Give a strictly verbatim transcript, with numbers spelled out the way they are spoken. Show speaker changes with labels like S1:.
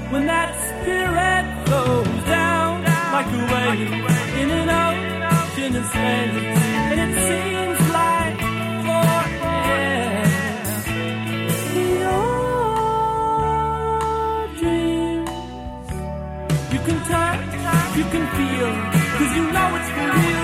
S1: when that spirit flows down like a wave in an ocean of space, and it seems like forever. Your dreams, you can touch, you can feel, 'cause you know it's for real.